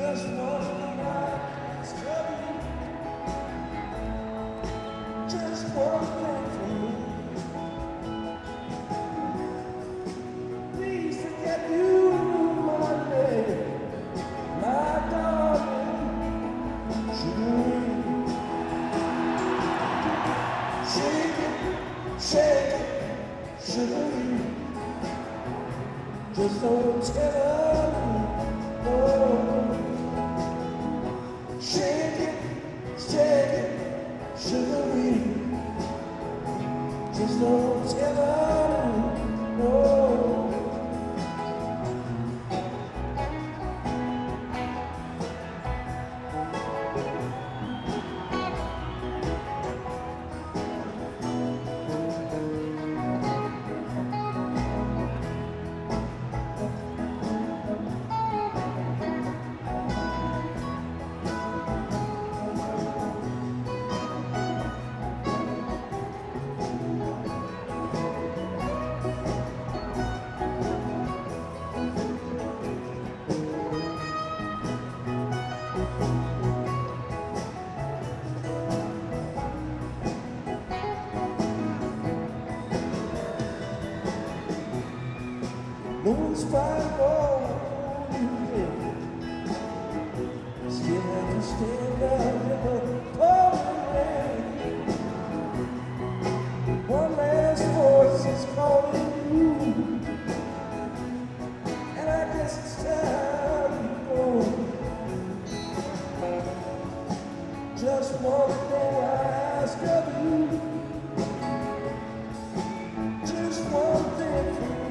Just one thing I ask of you. Just one thing from me. Please forget you knew my name, my darling. Shake it, shake it, sugar. Just don't tell her no. Shake it, sugary. Just don't tell her no. No one's fighting for you, baby. Still have to stand out in the pouring rain. One last voice is calling you, and I guess it's time you go. Just one thing I ask of you. Just one thing from me.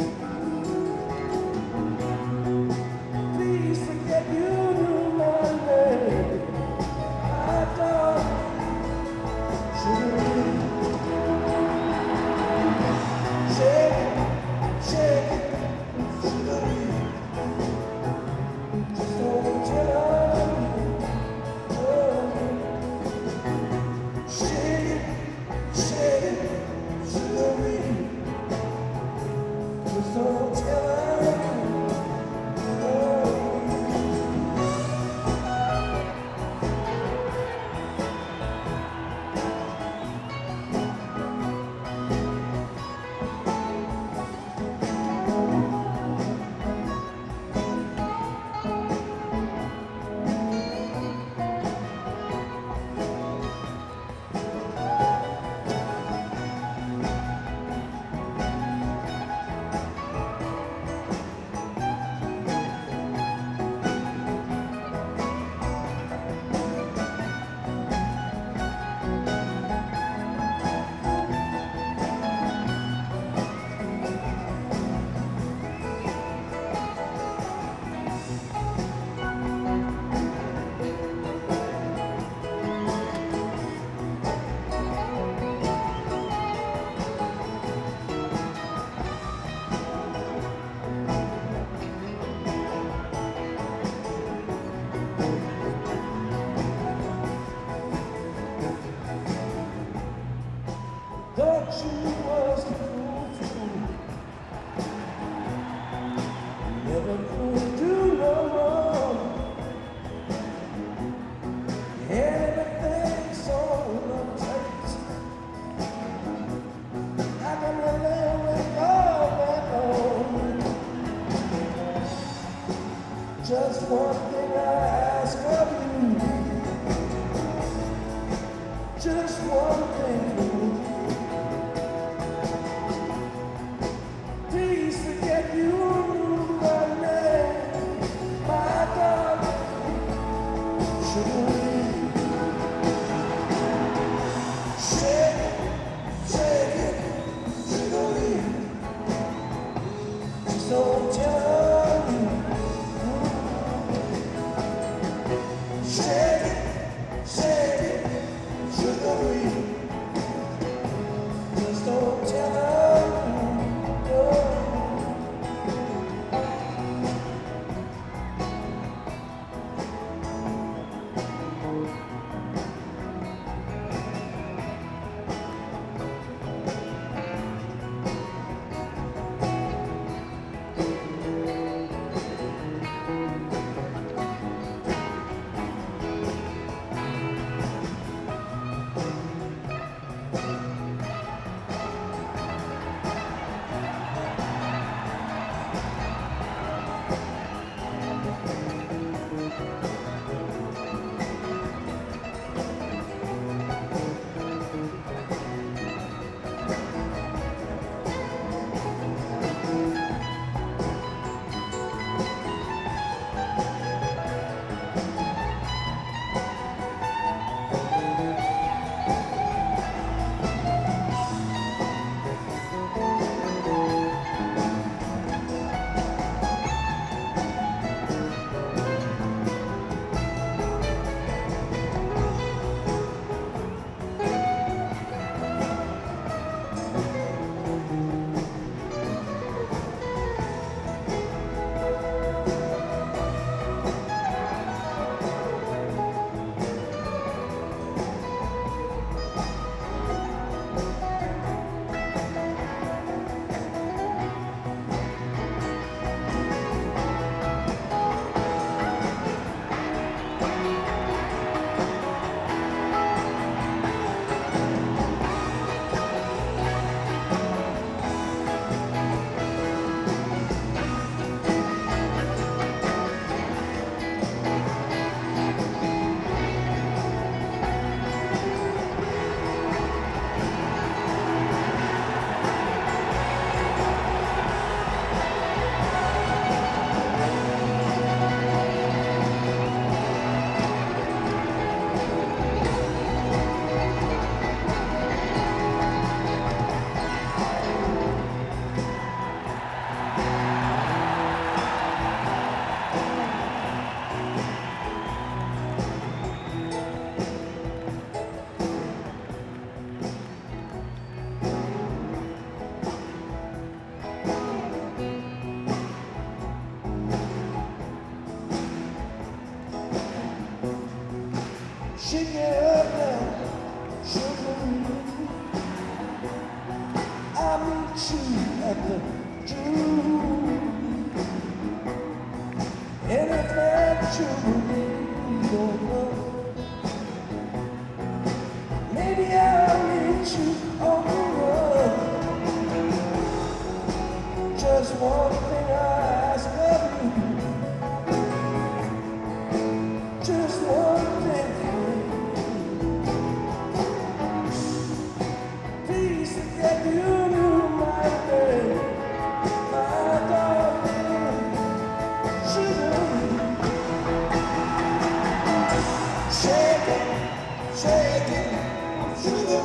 Thought you was the fool, never could do no wrong. Everything so uptight. I can live with all that on. Just one thing I ask of you. Just one thing from you. Don't tell me. shake it up now, sugar. I meet you at the Jubilee, and if that Jubilee don't know, maybe I'll meet you on the road. Just one thing I ask of you, just one thing. Please forget you knew my name, my darling, sugar. Shake it, shake it, sugar.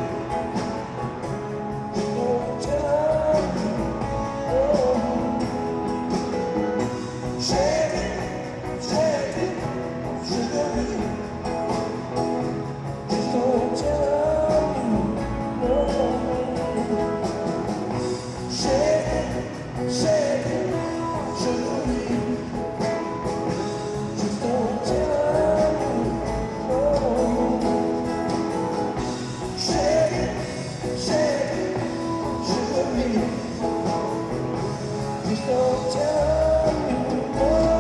Don't tell me, oh. Shake it, sugar. Just don't tell me, no. Shake it, sugar. Just don't tell me, no. Shake it, sugar. Just don't tell me, no.